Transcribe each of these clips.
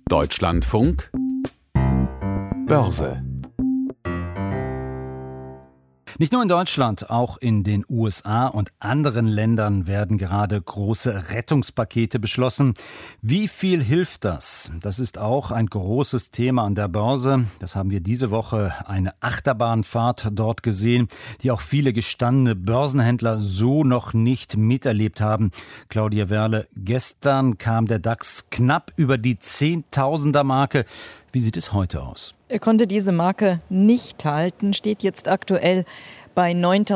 Deutschlandfunk Börse. Nicht nur in Deutschland, auch in den USA und anderen Ländern werden gerade große Rettungspakete beschlossen. Wie viel hilft das? Das ist auch ein großes Thema an der Börse. Das haben wir diese Woche eine Achterbahnfahrt dort gesehen, die auch viele gestandene Börsenhändler so noch nicht miterlebt haben. Claudia Werle, gestern kam der DAX knapp über die Zehntausender-Marke. Wie sieht es heute aus? Er konnte diese Marke nicht halten, steht jetzt aktuell bei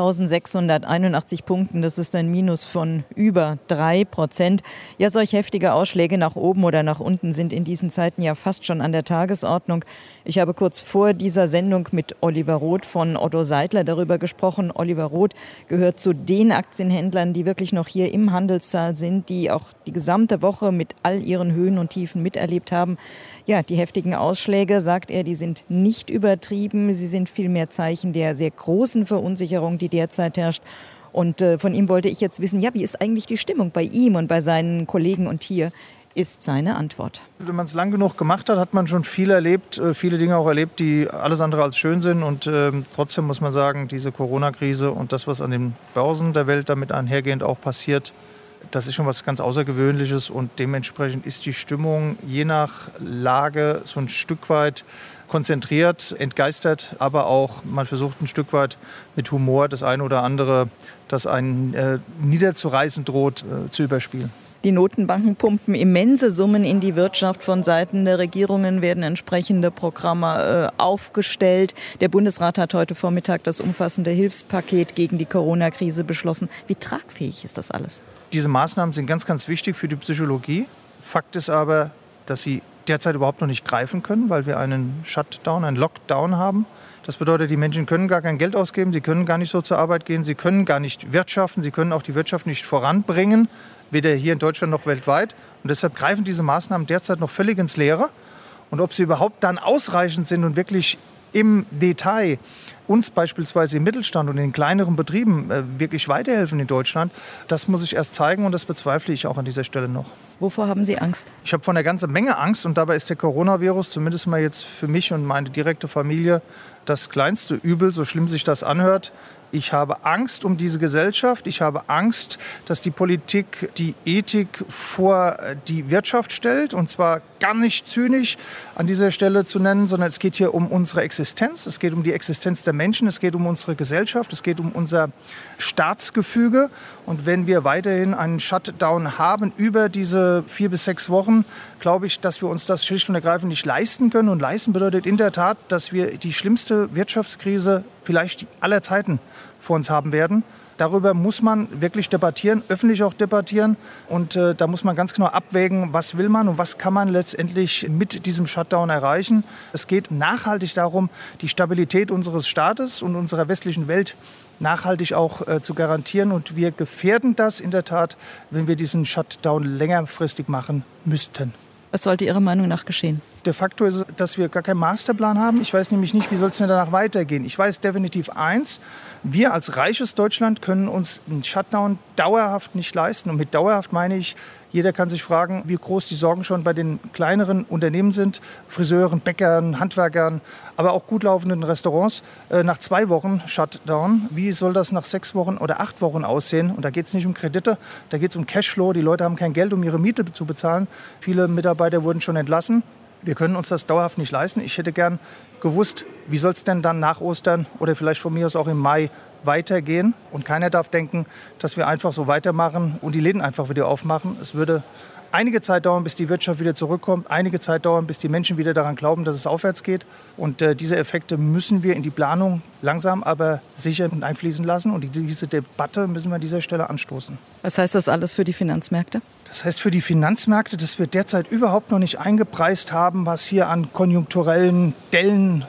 9.681 Punkten. Das ist ein Minus von über 3%. Ja, solch heftige Ausschläge nach oben oder nach unten sind in diesen Zeiten ja fast schon an der Tagesordnung. Ich habe kurz vor dieser Sendung mit Oliver Roth von Otto Seidler darüber gesprochen. Oliver Roth gehört zu den Aktienhändlern, die wirklich noch hier im Handelssaal sind, die auch die gesamte Woche mit all ihren Höhen und Tiefen miterlebt haben. Ja, die heftigen Ausschläge, sagt er, die sind nicht übertrieben. Sie sind vielmehr Zeichen der sehr großen Verunsicherung, die derzeit herrscht. Und von ihm wollte ich jetzt wissen, ja, wie ist eigentlich die Stimmung bei ihm und bei seinen Kollegen? Und hier ist seine Antwort. Wenn man es lang genug gemacht hat, hat man schon viel erlebt, viele Dinge auch erlebt, die alles andere als schön sind. Und trotzdem muss man sagen, diese Corona-Krise und das, was an den Börsen der Welt damit einhergehend auch passiert, das ist schon was ganz Außergewöhnliches und dementsprechend ist die Stimmung je nach Lage so ein Stück weit konzentriert, entgeistert, aber auch man versucht ein Stück weit mit Humor das eine oder andere, das einen niederzureißen droht, zu überspielen. Die Notenbanken pumpen immense Summen in die Wirtschaft. Von Seiten der Regierungen werden entsprechende Programme aufgestellt. Der Bundesrat hat heute Vormittag das umfassende Hilfspaket gegen die Corona-Krise beschlossen. Wie tragfähig ist das alles? Diese Maßnahmen sind ganz, ganz wichtig für die Psychologie. Fakt ist aber, dass sie derzeit überhaupt noch nicht greifen können, weil wir einen Shutdown, einen Lockdown haben. Das bedeutet, die Menschen können gar kein Geld ausgeben, sie können gar nicht so zur Arbeit gehen, sie können gar nicht wirtschaften, sie können auch die Wirtschaft nicht voranbringen, weder hier in Deutschland noch weltweit. Und deshalb greifen diese Maßnahmen derzeit noch völlig ins Leere. Und ob sie überhaupt dann ausreichend sind und wirklich im Detail uns beispielsweise im Mittelstand und in den kleineren Betrieben wirklich weiterhelfen in Deutschland, das muss ich erst zeigen und das bezweifle ich auch an dieser Stelle noch. Wovor haben Sie Angst? Ich habe von einer ganzen Menge Angst und dabei ist der Coronavirus, zumindest mal jetzt für mich und meine direkte Familie, das kleinste Übel, so schlimm sich das anhört. Ich habe Angst um diese Gesellschaft. Ich habe Angst, dass die Politik die Ethik vor die Wirtschaft stellt. Und zwar gar nicht zynisch an dieser Stelle zu nennen, sondern es geht hier um unsere Existenz. Es geht um die Existenz der Menschen. Es geht um unsere Gesellschaft. Es geht um unser Staatsgefüge. Und wenn wir weiterhin einen Shutdown haben über diese 4 bis 6 Wochen, glaube ich, dass wir uns das schlicht und ergreifend nicht leisten können. Und leisten bedeutet in der Tat, dass wir die schlimmste Wirtschaftskrise vielleicht aller Zeiten vor uns haben werden. Darüber muss man wirklich debattieren, öffentlich auch debattieren. Und da muss man ganz genau abwägen, was will man und was kann man letztendlich mit diesem Shutdown erreichen. Es geht nachhaltig darum, die Stabilität unseres Staates und unserer westlichen Welt nachhaltig auch zu garantieren. Und wir gefährden das in der Tat, wenn wir diesen Shutdown längerfristig machen müssten. Was sollte Ihrer Meinung nach geschehen? De facto ist es, dass wir gar keinen Masterplan haben. Ich weiß nämlich nicht, wie soll es denn danach weitergehen. Ich weiß definitiv eins, wir als reiches Deutschland können uns einen Shutdown dauerhaft nicht leisten. Und mit dauerhaft meine ich, jeder kann sich fragen, wie groß die Sorgen schon bei den kleineren Unternehmen sind, Friseuren, Bäckern, Handwerkern, aber auch gut laufenden Restaurants. Nach 2 Wochen Shutdown, wie soll das nach 6 Wochen oder 8 Wochen aussehen? Und da geht es nicht um Kredite, da geht es um Cashflow. Die Leute haben kein Geld, um ihre Miete zu bezahlen. Viele Mitarbeiter wurden schon entlassen. Wir können uns das dauerhaft nicht leisten. Ich hätte gern gewusst, wie soll es denn dann nach Ostern oder vielleicht von mir aus auch im Mai weitergehen. Und keiner darf denken, dass wir einfach so weitermachen und die Läden einfach wieder aufmachen. Es würde einige Zeit dauern, bis die Wirtschaft wieder zurückkommt. Einige Zeit dauern, bis die Menschen wieder daran glauben, dass es aufwärts geht. Und diese Effekte müssen wir in die Planung langsam, aber sicher einfließen lassen. Und diese Debatte müssen wir an dieser Stelle anstoßen. Was heißt das alles für die Finanzmärkte? Das heißt für die Finanzmärkte, dass wir derzeit überhaupt noch nicht eingepreist haben, was hier an konjunkturellen Dellen,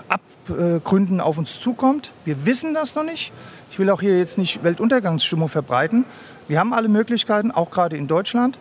Abgründen auf uns zukommt. Wir wissen das noch nicht. Ich will auch hier jetzt nicht Weltuntergangsstimmung verbreiten. Wir haben alle Möglichkeiten, auch gerade in Deutschland.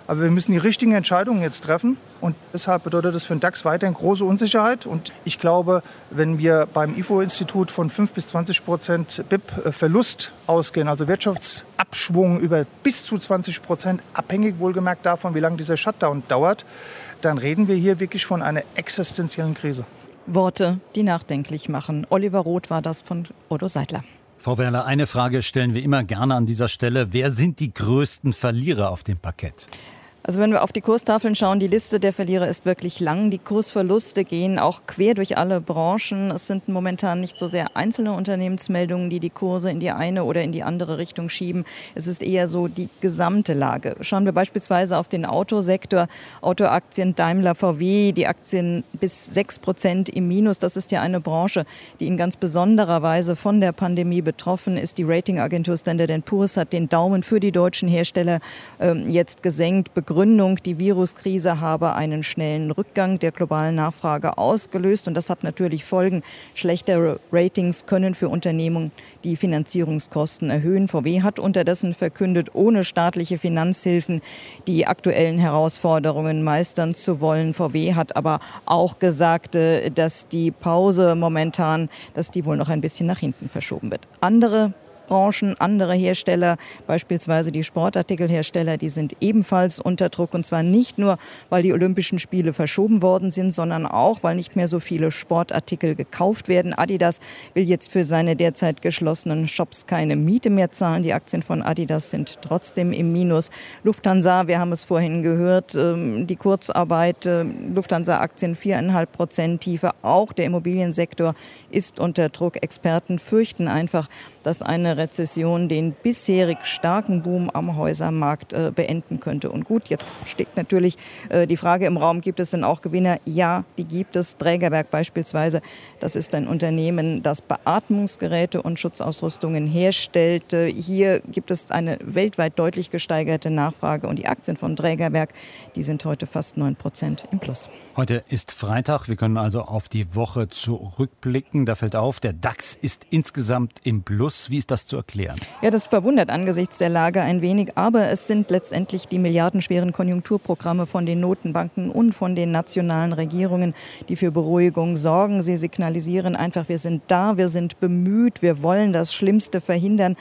Aber wir müssen die richtigen Entscheidungen jetzt treffen. Und deshalb bedeutet das für den DAX weiterhin große Unsicherheit. Und ich glaube, wenn wir beim IFO-Institut von 5 bis 20% BIP-Verlust ausgehen, also Wirtschaftsabschwung über bis zu 20%, abhängig wohlgemerkt davon, wie lange dieser Shutdown dauert, dann reden wir hier wirklich von einer existenziellen Krise. Worte, die nachdenklich machen. Oliver Roth war das von Otto Seidler. Frau Werler, eine Frage stellen wir immer gerne an dieser Stelle. Wer sind die größten Verlierer auf dem Parkett? Also wenn wir auf die Kurstafeln schauen, die Liste der Verlierer ist wirklich lang. Die Kursverluste gehen auch quer durch alle Branchen. Es sind momentan nicht so sehr einzelne Unternehmensmeldungen, die die Kurse in die eine oder in die andere Richtung schieben. Es ist eher so die gesamte Lage. Schauen wir beispielsweise auf den Autosektor. Autoaktien Daimler, VW, die Aktien bis 6% im Minus. Das ist ja eine Branche, die in ganz besonderer Weise von der Pandemie betroffen ist. Die Ratingagentur Standard & Poor's hat den Daumen für die deutschen Hersteller jetzt gesenkt. Begründung, die Viruskrise habe einen schnellen Rückgang der globalen Nachfrage ausgelöst. Und das hat natürlich Folgen. Schlechtere Ratings können für Unternehmen die Finanzierungskosten erhöhen. VW hat unterdessen verkündet, ohne staatliche Finanzhilfen die aktuellen Herausforderungen meistern zu wollen. VW hat aber auch gesagt, dass die Pause momentan, dass die wohl noch ein bisschen nach hinten verschoben wird. Andere Branchen, andere Hersteller, beispielsweise die Sportartikelhersteller, die sind ebenfalls unter Druck. Und zwar nicht nur, weil die Olympischen Spiele verschoben worden sind, sondern auch, weil nicht mehr so viele Sportartikel gekauft werden. Adidas will jetzt für seine derzeit geschlossenen Shops keine Miete mehr zahlen. Die Aktien von Adidas sind trotzdem im Minus. Lufthansa, wir haben es vorhin gehört, die Kurzarbeit, Lufthansa-Aktien 4,5% Tiefe. Auch der Immobiliensektor ist unter Druck. Experten fürchten einfach, dass eine Rezession den bisherig starken Boom am Häusermarkt beenden könnte. Und gut, jetzt steht natürlich die Frage im Raum, gibt es denn auch Gewinner? Ja, die gibt es. Drägerwerk beispielsweise, das ist ein Unternehmen, das Beatmungsgeräte und Schutzausrüstungen herstellt. Hier gibt es eine weltweit deutlich gesteigerte Nachfrage und die Aktien von Drägerwerk, die sind heute fast 9% im Plus. Heute ist Freitag, wir können also auf die Woche zurückblicken. Da fällt auf, der DAX ist insgesamt im Plus. Wie ist das zu erklären? Ja, das verwundert angesichts der Lage ein wenig, aber es sind letztendlich die milliardenschweren Konjunkturprogramme von den Notenbanken und von den nationalen Regierungen, die für Beruhigung sorgen. Sie signalisieren einfach, wir sind da, wir sind bemüht, wir wollen das Schlimmste verhindern.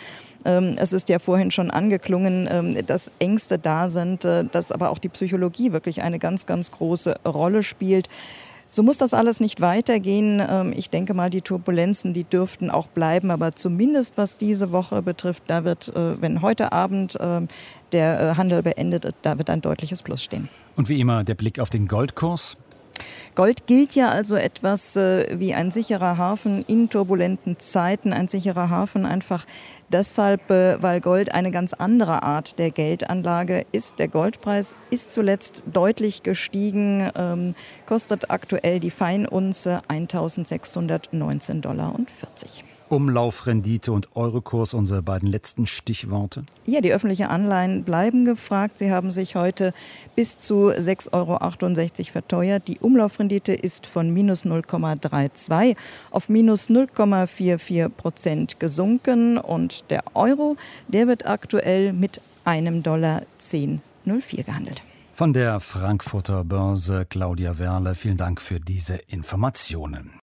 Es ist ja vorhin schon angeklungen, dass Ängste da sind, dass aber auch die Psychologie wirklich eine ganz, ganz große Rolle spielt. So muss das alles nicht weitergehen. Ich denke mal, die Turbulenzen, die dürften auch bleiben. Aber zumindest was diese Woche betrifft, da wird, wenn heute Abend der Handel beendet ist, da wird ein deutliches Plus stehen. Und wie immer der Blick auf den Goldkurs. Gold gilt ja also etwas wie ein sicherer Hafen in turbulenten Zeiten. Ein sicherer Hafen einfach deshalb, weil Gold eine ganz andere Art der Geldanlage ist. Der Goldpreis ist zuletzt deutlich gestiegen, kostet aktuell die Feinunze $1.619,40. Umlaufrendite und Eurokurs, unsere beiden letzten Stichworte. Ja, die öffentlichen Anleihen bleiben gefragt. Sie haben sich heute bis zu 6,68 € verteuert. Die Umlaufrendite ist von minus 0,32 auf minus 0,44% gesunken. Und der Euro, der wird aktuell mit einem $10,04 gehandelt. Von der Frankfurter Börse, Claudia Werle, vielen Dank für diese Informationen.